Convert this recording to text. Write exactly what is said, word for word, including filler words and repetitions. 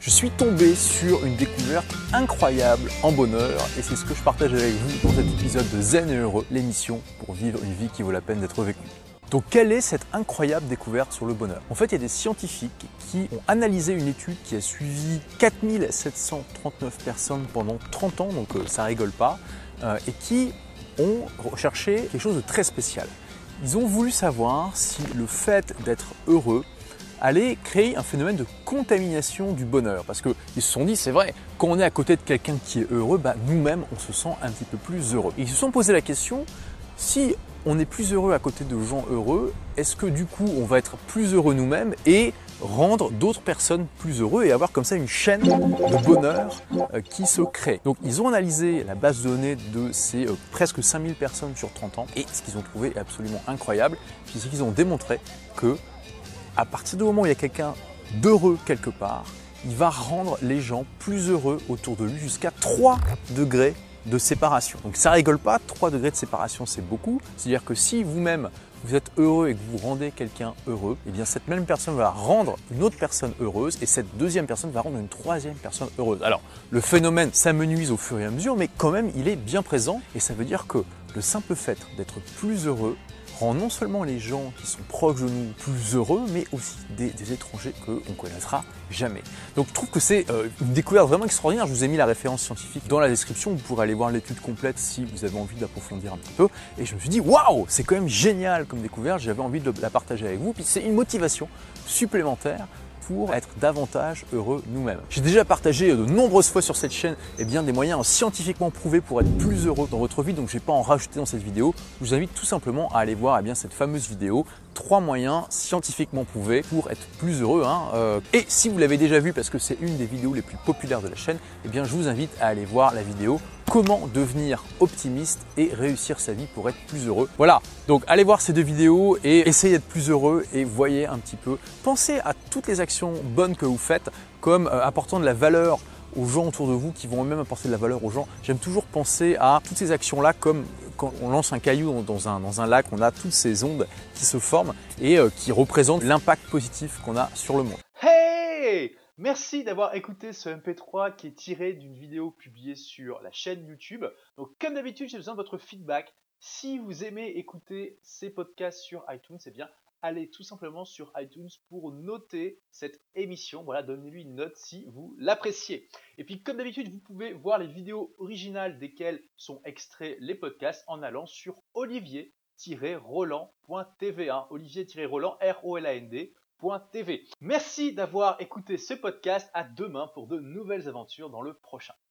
Je suis tombé sur une découverte incroyable en bonheur et c'est ce que je partage avec vous dans cet épisode de Zen et Heureux, l'émission pour vivre une vie qui vaut la peine d'être vécue. Donc quelle est cette incroyable découverte sur le bonheur? En fait, il y a des scientifiques qui ont analysé une étude qui a suivi quatre mille sept cent trente-neuf personnes pendant trente ans, donc ça rigole pas, euh, et qui ont recherché quelque chose de très spécial. Ils ont voulu savoir si le fait d'être heureux allait créer un phénomène de contamination du bonheur. Parce qu'ils se sont dit, c'est vrai, quand on est à côté de quelqu'un qui est heureux, bah, nous-mêmes, on se sent un petit peu plus heureux. Et ils se sont posé la question, si on est plus heureux à côté de gens heureux, est-ce que du coup, on va être plus heureux nous-mêmes et rendre d'autres personnes plus heureux et avoir comme ça une chaîne de bonheur euh, qui se crée. Donc ils ont analysé la base de données de ces euh, presque cinq mille personnes sur trente ans et ce qu'ils ont trouvé est absolument incroyable, c'est qu'ils ont démontré que à partir du moment où il y a quelqu'un d'heureux quelque part, il va rendre les gens plus heureux autour de lui jusqu'à trois degrés de séparation. Donc ça rigole pas, trois degrés de séparation c'est beaucoup. C'est-à-dire que si vous-même vous êtes heureux et que vous rendez quelqu'un heureux, eh bien cette même personne va rendre une autre personne heureuse et cette deuxième personne va rendre une troisième personne heureuse. Alors le phénomène s'amenuise au fur et à mesure, mais quand même il est bien présent et ça veut dire que le simple fait d'être plus heureux rend non seulement les gens qui sont proches de nous plus heureux, mais aussi des, des étrangers qu'on ne connaîtra jamais. Donc je trouve que c'est euh, une découverte vraiment extraordinaire. Je vous ai mis la référence scientifique dans la description. Vous pourrez aller voir l'étude complète si vous avez envie d'approfondir un petit peu. Et je me suis dit, waouh, c'est quand même génial comme découverte. J'avais envie de la partager avec vous. Puis c'est une motivation supplémentaire pour être davantage heureux nous-mêmes. J'ai déjà partagé de nombreuses fois sur cette chaîne eh bien, des moyens scientifiquement prouvés pour être plus heureux dans votre vie, donc je ne vais pas en rajouter dans cette vidéo. Je vous invite tout simplement à aller voir eh bien, cette fameuse vidéo, trois moyens scientifiquement prouvés pour être plus heureux. Hein. Euh, et si vous l'avez déjà vu parce que c'est une des vidéos les plus populaires de la chaîne, eh bien, je vous invite à aller voir la vidéo comment devenir optimiste et réussir sa vie pour être plus heureux. Voilà, donc allez voir ces deux vidéos et essayez d'être plus heureux et voyez un petit peu. Pensez à toutes les actions bonnes que vous faites comme euh, apportant de la valeur aux gens autour de vous qui vont eux-mêmes apporter de la valeur aux gens. J'aime toujours penser à toutes ces actions-là comme quand on lance un caillou dans un, dans un lac, on a toutes ces ondes qui se forment et euh, qui représentent l'impact positif qu'on a sur le monde. Hey! Merci d'avoir écouté ce M P trois qui est tiré d'une vidéo publiée sur la chaîne YouTube. Donc comme d'habitude, j'ai besoin de votre feedback. Si vous aimez écouter ces podcasts sur iTunes, eh bien allez tout simplement sur iTunes pour noter cette émission. Voilà, donnez-lui une note si vous l'appréciez. Et puis comme d'habitude, vous pouvez voir les vidéos originales desquelles sont extraits les podcasts en allant sur olivier tiret roland point t v. Hein, Olivier-Roland, R O L A N D. .tv. Merci d'avoir écouté ce podcast. À demain pour de nouvelles aventures dans le prochain.